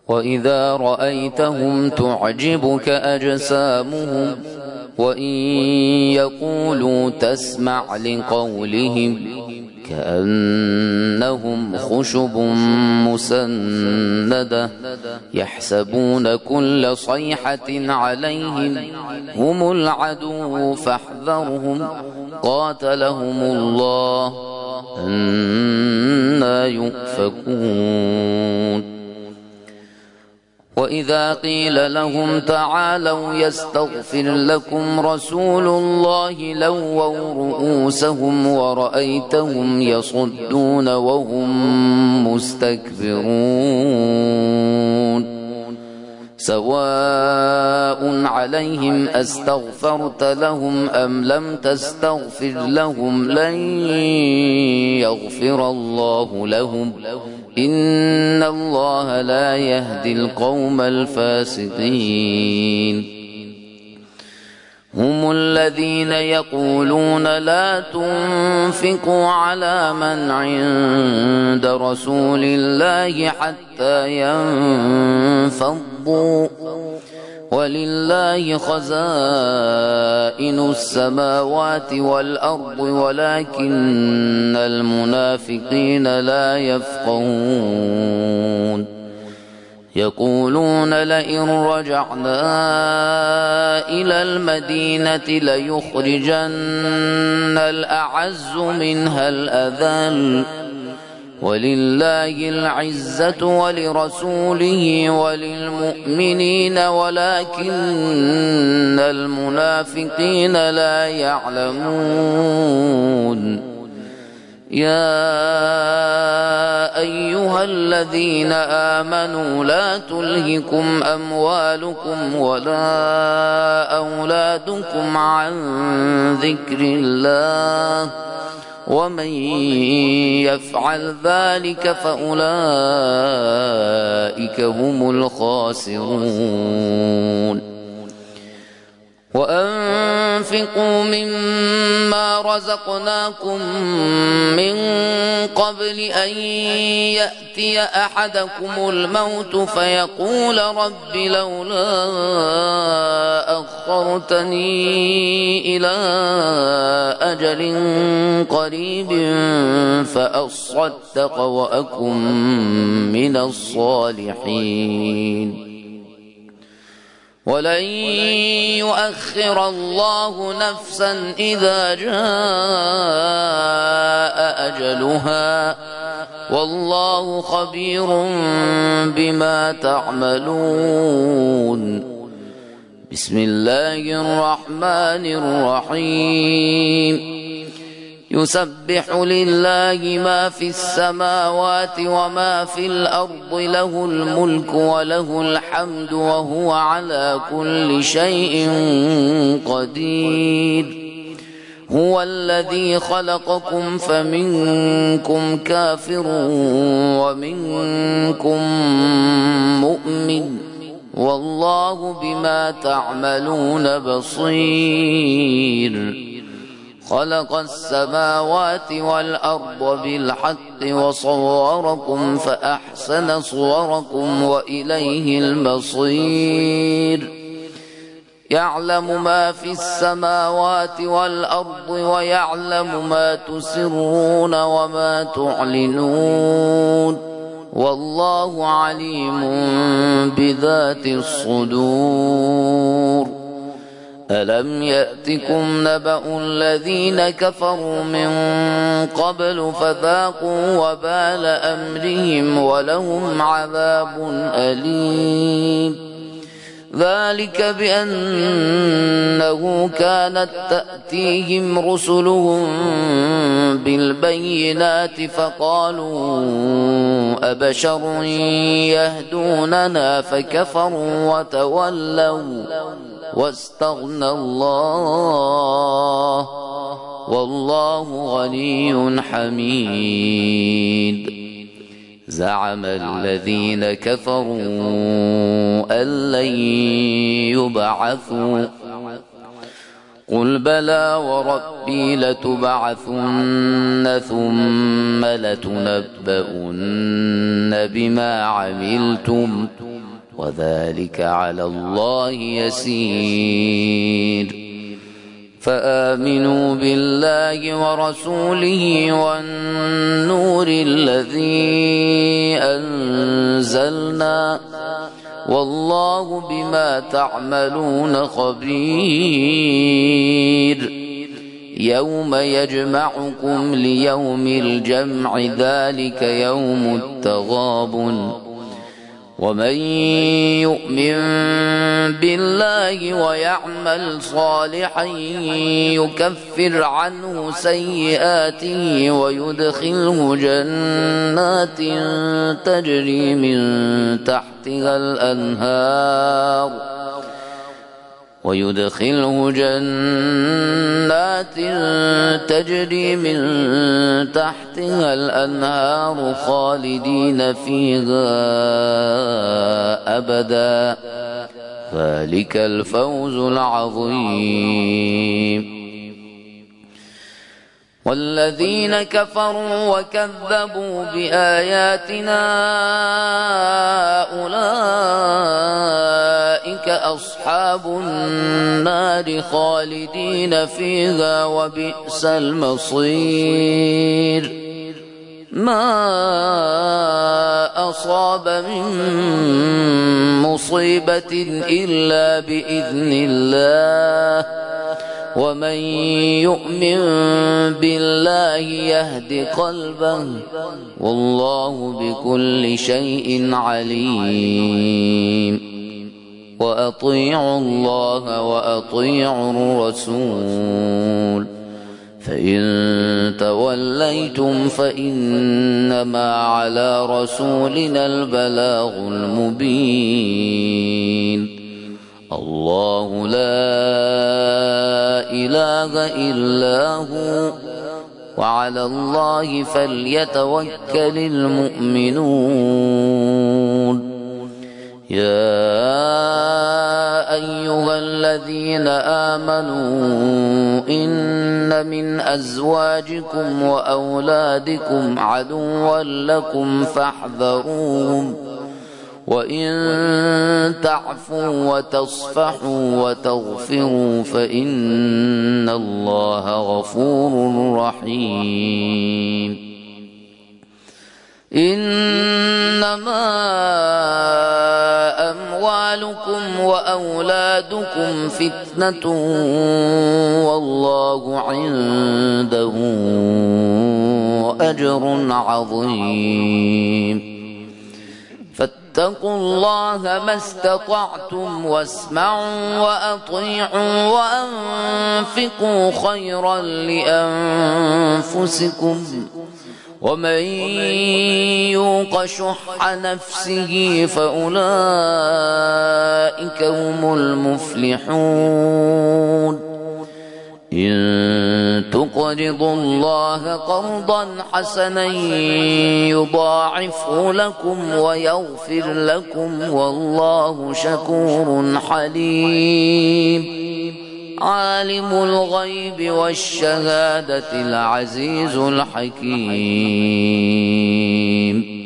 وإذا رأيتهم تعجبك أجسامهم وإن يقولوا تسمع لقولهم كأنهم خشب مسندة يحسبون كل صيحة عليهم هم العدو فاحذرهم قاتلهم الله أنى يؤفكون وإذا قيل لهم تعالوا يستغفر لكم رسول الله لووا رؤوسهم ورأيتهم يصدون وهم مستكبرون سواء عليهم أستغفرت لهم أم لم تستغفر لهم لن يغفر الله لهم إن الله لا يهدي القوم الفاسقين هم الذين يقولون لا تنفقوا على من عند رسول الله حتى ينفضوا ولله خزائن السماوات والأرض ولكن المنافقين لا يفقهون يقولون لئن رجعنا إلى المدينة ليخرجن الأعز منها الأذل ولله العزة ولرسوله وللمؤمنين ولكن المنافقين لا يعلمون يا أيها الذين آمنوا لا تلهكم أموالكم ولا أولادكم عن ذكر الله ومن يفعل ذلك فأولئك هم الخاسرون وأنفقوا مما رزقناكم من قبل أن يأتي أحدكم الموت فيقول رب لولا أخرتني إلى أجل قريب فأصدق وأكن من الصالحين ولن يؤخر الله نفسا إذا جاء أجلها والله خبير بما تعملون بسم الله الرحمن الرحيم يسبح لله ما في السماوات وما في الأرض له الملك وله الحمد وهو على كل شيء قدير هو الذي خلقكم فمنكم كافر ومنكم مؤمن والله بما تعملون بصير خلق السماوات والأرض بالحق وصوركم فأحسن صوركم وإليه المصير يعلم ما في السماوات والأرض ويعلم ما تسرون وما تعلنون والله عليم بذات الصدور ألم يأتكم نبأ الذين كفروا من قبل فذاقوا وبال أمرهم ولهم عذاب أليم ذلك بأنه كانت تأتيهم رسلهم بالبينات فقالوا أبشر يهدوننا فكفروا وتولوا واستغنى الله والله غني حميد زعم الذين كفروا أن لن يبعثوا قل بلى وربي لتبعثن ثم لتنبؤن بما عملتم وذلك على الله يسير فآمنوا بالله ورسوله والنور الذي أنزلنا والله بما تعملون خبير يوم يجمعكم ليوم الجمع ذلك يوم التغابن ومن يؤمن بالله ويعمل صالحا يكفر عنه سيئاته ويدخله جنات تجري من تحتها الأنهار خالدين فيها أبدا ذلك الفوز العظيم والذين كفروا وكذبوا بآياتنا أولئك أصحاب النار خالدين فيها وبئس المصير ما أصاب من مصيبة إلا بإذن الله ومن يؤمن بالله يهد قلبه والله بكل شيء عليم وأطيعوا الله وأطيعوا الرسول فإن توليتم فإنما على رسولنا البلاغ المبين الله لا إله إلا هو وعلى الله فليتوكل المؤمنون يا أيها الذين آمنوا إن من أزواجكم وأولادكم عدوا لكم فاحذروهم وإن تعفوا وتصفحوا وتغفروا فإن الله غفور رحيم إنما أموالكم وأولادكم فتنة والله عنده أجر عظيم فاتقوا الله ما استطعتم واسمعوا وأطيعوا وأنفقوا خيرا لأنفسكم ومن يوق شح نفسه فأولئك هم المفلحون إن تقرضوا الله قرضا حسنا يضاعفه لكم ويغفر لكم والله شكور حليم عالم الغيب والشهادة العزيز الحكيم